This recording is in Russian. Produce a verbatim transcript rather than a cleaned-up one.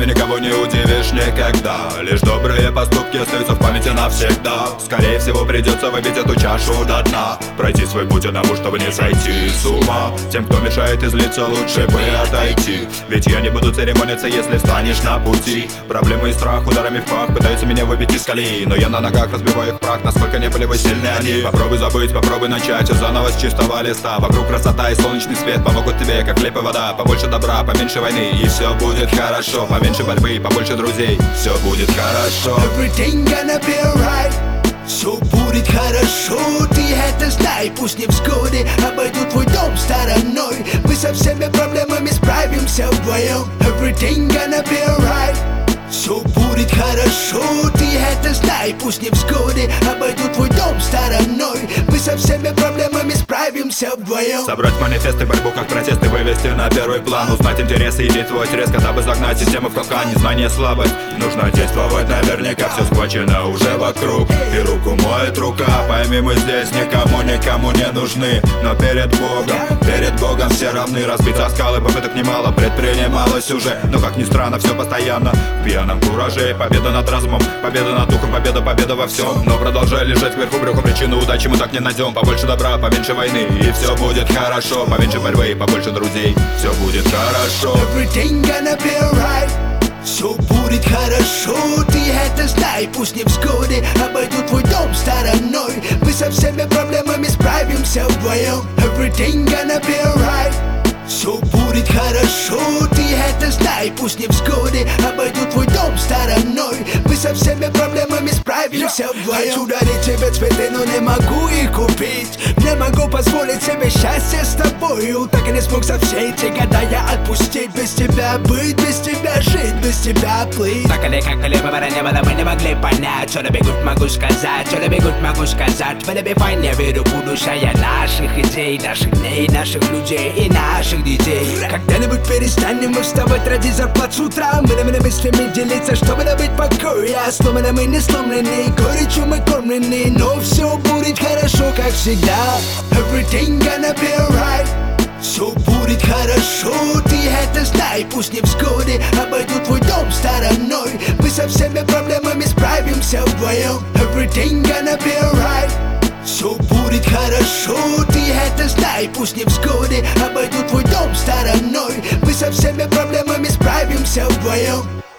никого не удивишь никогда. Лишь добрые поступки остаются в памяти навсегда. Скорее всего придется выпить эту чашу до дна, пройти свой путь одному, чтобы не сойти с ума. Тем, кто мешает излиться, лучше бы отойти. Ведь я не буду церемониться, если встанешь на пути. Проблемы и страх ударами в пах пытаются меня выбить из колеи, но я на ногах разбиваю их в прах, насколько не были вы сильны они. Попробуй забыть, попробуй начать заново с чистого листа. Вокруг красота и солнечный свет помогут тебе, как хлеб и вода. Побольше добра, поменьше войны, и все будет хорошо. Поменьше борьбы, побольше друзей, все будет хорошо. Everything gonna be alright. Все будет хорошо, ты это знай. Пусть невзгоды обойдут твой дом стороной. Мы со всеми проблемами справимся вдвоем. Everything gonna be alright. Все будет хорошо, ты это знай. Пусть невзгоды обойдут твой дом стороной. Мы со всеми проблемами справимся вдвоем. Собрать манифесты, борьбу как протесты вывести на первый план. Узнать интересы и действовать резко, дабы загнать систему в капкан. Незнание слабость, нужно действовать наверняка. Все схвачено уже вокруг, и руку моет рука. Пойми, мы здесь никому, никому не нужны. Но перед Богом, перед Богом все равны. Разбиться о скалы, попыток немало предпринималось уже. Но как ни странно, все постоянно в пьяном кураже. Победа над разумом, победа над духом, победа, победа во всем. Но продолжай лежать вверху брюхом, причину удачи мы так не найдем. Побольше добра, поменьше войны, и все будет хорошо. Поменьше борьбы, побольше друзей, все будет хорошо. Everything gonna be alright. Все будет хорошо, ты это знай. Пусть невзгоды обойдут твой дом стороной. Мы со всеми проблемами справимся вдвоем. Everything gonna be alright. Все будет хорошо, ты это знай. Пусть невзгоды обойдут твой дом стороной. Мы со всеми проблемами справимся вдвоем. Хочу дарить тебе цветы, но не могу их купить. Не могу позволить себе счастье с тобою. Так и не смог за все эти года я отпустить. Без тебя быть, без тебя жить, без тебя плыть. Так или как или выбора не было, мы не могли понять. Что любит могу сказать, что любит могу сказать. В любви войне верю, будущее наших идей, наших дней, наших людей и наших детей. Когда-нибудь перестанем мы вставать ради зарплат с утра. Мы мыслями делиться, чтобы добыть покой. Я сломана, мы не сломлены, горечью мы кормлены. Но все будет хорошо, как всегда. Everything gonna be alright. Все будет хорошо, ты это знай. Пусть невзгоды обойдут твой дом стороной. Мы со всеми проблемами справимся вдвоем. Everything gonna be alright. Все будет хорошо, ты это знай. Пусть невзгоды обойдут твой дом стороной. Мы со всеми проблемами справимся вдвоем.